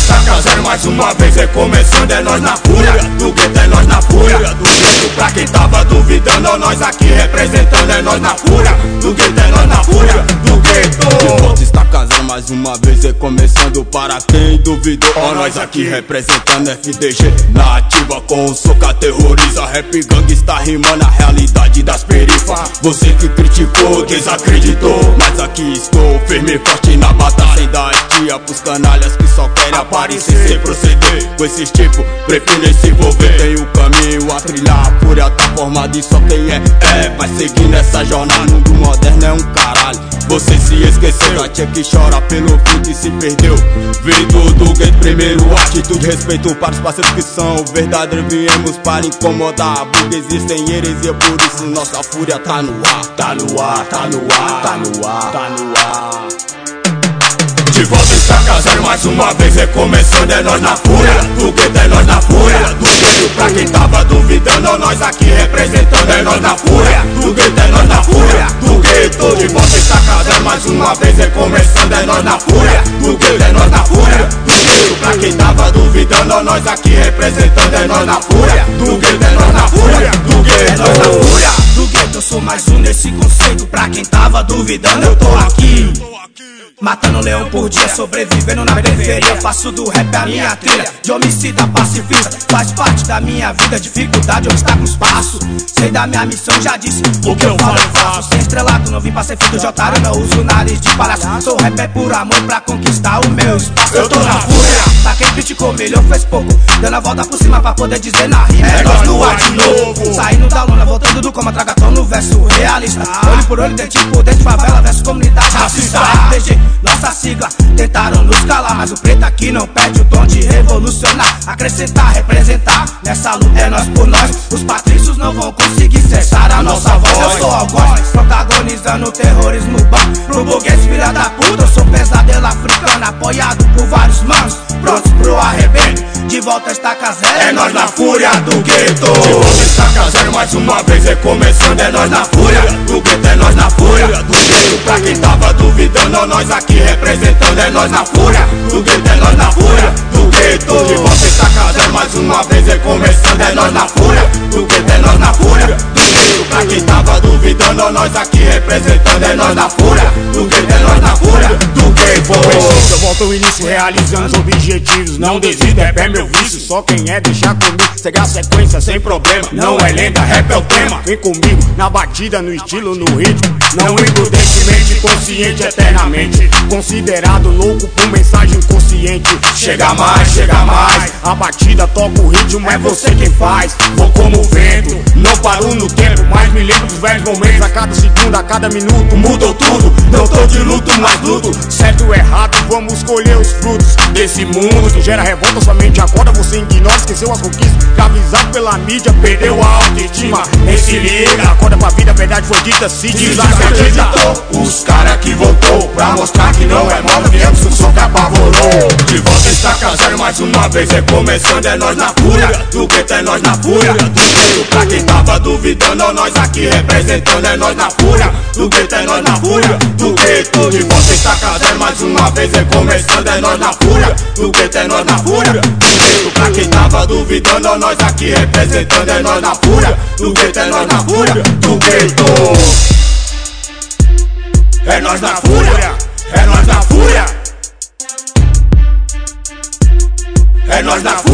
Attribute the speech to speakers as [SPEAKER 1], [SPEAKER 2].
[SPEAKER 1] estaca zero mais uma vez recomeçando. É nós na fúria, do gueto é nós na fúria. Do gueto pra quem tava duvidando, nós aqui representando. É nós na fúria, do gueto é nós na fúria. Do gueto.
[SPEAKER 2] De volta estaca zero mais uma vez recomeçando. Para quem duvidou, nós aqui representando. FDG na ativa com o soca terroriza. Rap gang está rimando a realidade das perifas. Você que criticou, desacreditou, mas aqui estou firme e forte na batalha. Sem dar estia pros canalhas que só querem aparecer sem proceder. Com esses tipos, prefiro se envolver. Tem o caminho a trilhar, a fúria tá formada e só quem vai seguir nessa jornada. O mundo moderno é um caralho, você se esqueceu. A tia que chora pelo fim que se perdeu. Vindo do gueto primeiro, atitude, respeito para os parceiros que são verdadeiros. Viemos para incomodar a burguesia sem heresia. Por isso nossa fúria tá no ar. Tá no ar, tá no ar, tá no ar, tá no ar.
[SPEAKER 1] De volta estaca zero mais uma vez recomeçando. É nós na fúria, do gueto é nós na fúria. Do gueto pra quem tava duvidando, nós aqui representando. É nós na fúria, do gueto é nós na fúria. Do gueto. De volta estaca zero mais uma vez recomeçando. É nós na fúria, do gueto é nós na fúria. Do gueto pra quem tava duvidando, nós aqui representando. É nós na fúria, do gueto é nós na fúria. Do gueto é nós na fúria.
[SPEAKER 3] Do gueto eu sou mais um nesse conceito. Pra quem tava duvidando, eu tô aqui. Matando um leão por dia, sobrevivendo na periferia. Faço do rap a minha trilha, de homicida pacifista. Faz parte da minha vida, dificuldade, obstáculos passo. Sei da minha missão, já disse, o que eu falo eu faço. Sem estrelado, não vim pra ser feito de otário. Não uso nariz de palhaço, sou rap é por amor pra conquistar o meu espaço. Eu tô na fúria, pra quem criticou melhor fez pouco. Dando a volta por cima pra poder dizer na rima. É nós no ar de novo, saindo da lona, voltando do coma, tragatão no verso realista. Olho por olho, dente por dente, favela versus comunidade racista. FDG, nossa sigla, tentaram nos calar, mas o preto aqui não perde o dom de revolucionar. Acrescentar, representar, nessa luta é nós por nós. Os patrícios não vão conseguir cessar a nossa voz. Eu sou algoz, protagonizando o terrorismo bom. Pro burguês filha da puta, eu sou pesadelo africano. Apoiado por vários manos, prontos pro arrebento. De volta estaca zero,
[SPEAKER 1] é nós na fúria do gueto. De volta estaca zero mais uma vez recomeçando. É nós na fúria, do gueto é nós na fúria. Do gueto pra quem tava duvidando, nós aqui representando. É nós na fúria, do gueto é nós na fúria. Do gueto. De volta estaca zero mais uma vez recomeçando. É nós na fúria, do gueto é nós na fúria. Do gueto pra quem tava duvidando, nós aqui representando. É nós na fúria, do gueto é nós na fúria. Do gueto.
[SPEAKER 4] Eu volto ao início realizando os objetivos. Não desisto, rap é meu vício. Só quem deixar comigo, segue a sequência sem problema. Não é lenda, rap é o tema. Vem comigo, na batida, no estilo, no ritmo. Não imprudentemente, consciente eternamente. Considerado louco por mensagem inconsciente. Chega mais, a batida toca o ritmo, é você quem faz. Vou como o vento, não paro no tempo, mas me lembro dos velhos momentos. A cada segundo, a cada minuto, mudou tudo. Não tô de luto, mas luto. Certo ou errado, vamos colher os frutos desse mundo que gera revolta, somente acorda. Você ignora, esqueceu as conquistas, escravizado pela mídia, perdeu a autoestima. Nem se liga, acorda pra vida, a verdade foi dita, se desacredita.
[SPEAKER 1] Os cara que voltou pra mostrar que não é mal, viemos o som que apavorou. De volta estaca zero mais uma vez recomeçando. É nós na fúria, do gueto é nós na fúria. Do gueto pra quem tava duvidando, nós aqui representando. É nós na fúria, do gueto é nós na fúria. Do gueto. De volta estaca zero mais uma vez recomeçando. É nós na fúria, do gueto é nós na fúria. Do gueto pra quem tava duvidando, nós aqui representando. É nós na fúria, do gueto é nós na fúria. Do gueto. É nós na fúria, é nós na fúria. É nós na fúria.